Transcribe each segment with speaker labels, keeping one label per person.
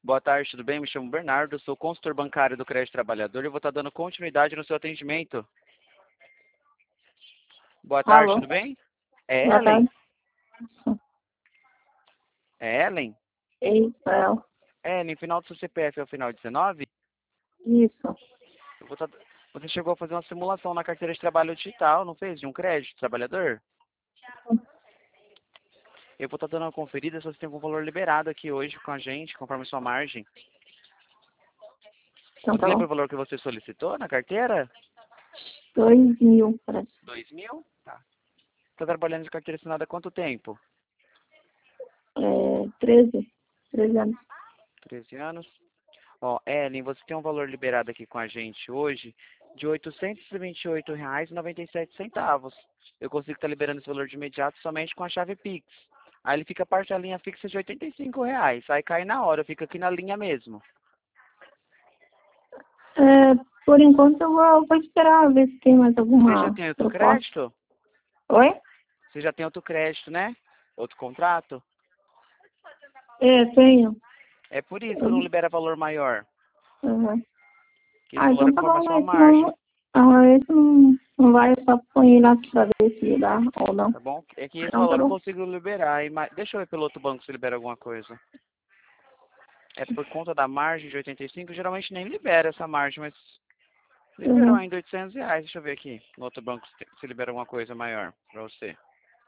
Speaker 1: Boa tarde, tudo bem? Me chamo Bernardo, sou consultor bancário do Crédito Trabalhador e vou estar dando continuidade no seu atendimento. Boa tarde,
Speaker 2: Alô,
Speaker 1: tudo bem? É
Speaker 2: boa
Speaker 1: Ellen?
Speaker 2: tarde.
Speaker 1: É Ellen?
Speaker 2: Isso,
Speaker 1: Ellen, final do seu CPF é o final 19?
Speaker 2: isso.
Speaker 1: Eu vou estar... Você chegou a fazer uma simulação na carteira de trabalho digital, não fez? De um crédito trabalhador? Eu vou estar dando uma conferida se você tem algum valor liberado aqui hoje com a gente, conforme sua margem.
Speaker 2: Então
Speaker 1: Você
Speaker 2: tá
Speaker 1: lembra
Speaker 2: bom.
Speaker 1: o valor que você solicitou na carteira?
Speaker 2: 2.000, parece.
Speaker 1: 2.000? Tá. Está trabalhando de carteira assinada há quanto tempo?
Speaker 2: 13 anos.
Speaker 1: 13 anos. Ó, Ellen, você tem um valor liberado aqui com a gente hoje de R$ 828,97. Eu consigo estar liberando esse valor de imediato somente com a chave Pix. Aí ele fica parte da linha fixa de R$ 85. Aí cai na hora, fica aqui na linha mesmo.
Speaker 2: Por enquanto eu vou esperar ver se tem mais
Speaker 1: Você já
Speaker 2: alguma
Speaker 1: tem outro
Speaker 2: proposta.
Speaker 1: crédito?
Speaker 2: Oi?
Speaker 1: Você já tem outro crédito, né? Outro contrato?
Speaker 2: Tenho.
Speaker 1: É por isso que não libera valor maior.
Speaker 2: Uhum.
Speaker 1: Que esse valor é
Speaker 2: Então tá
Speaker 1: conforme a
Speaker 2: bom.
Speaker 1: sua margem,
Speaker 2: Esse não vai, só põe lá pra ver se dá ou não.
Speaker 1: tá bom? É que esse
Speaker 2: Então
Speaker 1: valor
Speaker 2: tá
Speaker 1: eu não
Speaker 2: bom.
Speaker 1: consigo liberar. Deixa eu ver pelo outro banco se libera alguma coisa. É por conta da margem de 85, geralmente nem libera essa margem, mas liberou
Speaker 2: Uhum.
Speaker 1: ainda R$ 800. Deixa eu ver aqui no outro banco se libera alguma coisa maior para você.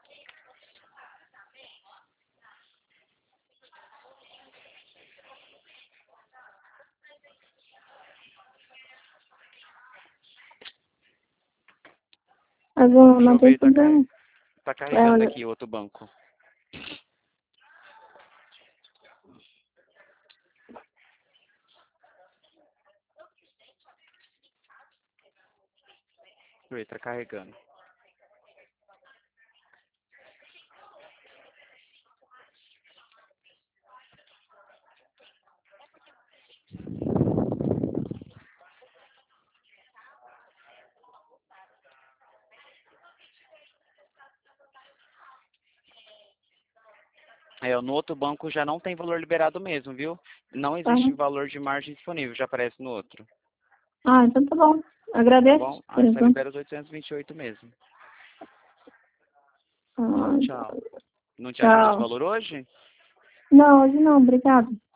Speaker 2: Mas
Speaker 1: Deixa
Speaker 2: não
Speaker 1: eu
Speaker 2: tem
Speaker 1: ver,
Speaker 2: problema.
Speaker 1: tá carregando
Speaker 2: Olha,
Speaker 1: aqui o outro banco. Deixa eu ver, tá carregando. No outro banco já não tem valor liberado mesmo, viu? Não
Speaker 2: tá.
Speaker 1: existe valor de margem disponível, já aparece no outro.
Speaker 2: Então tá bom.
Speaker 1: Tá
Speaker 2: Agradeço
Speaker 1: bom?
Speaker 2: por
Speaker 1: Aí só
Speaker 2: enquanto.
Speaker 1: libera os 828 mesmo.
Speaker 2: Ah,
Speaker 1: Tchau. Não te ajuda esse
Speaker 2: tchau.
Speaker 1: valor hoje?
Speaker 2: Não, hoje não. Obrigado.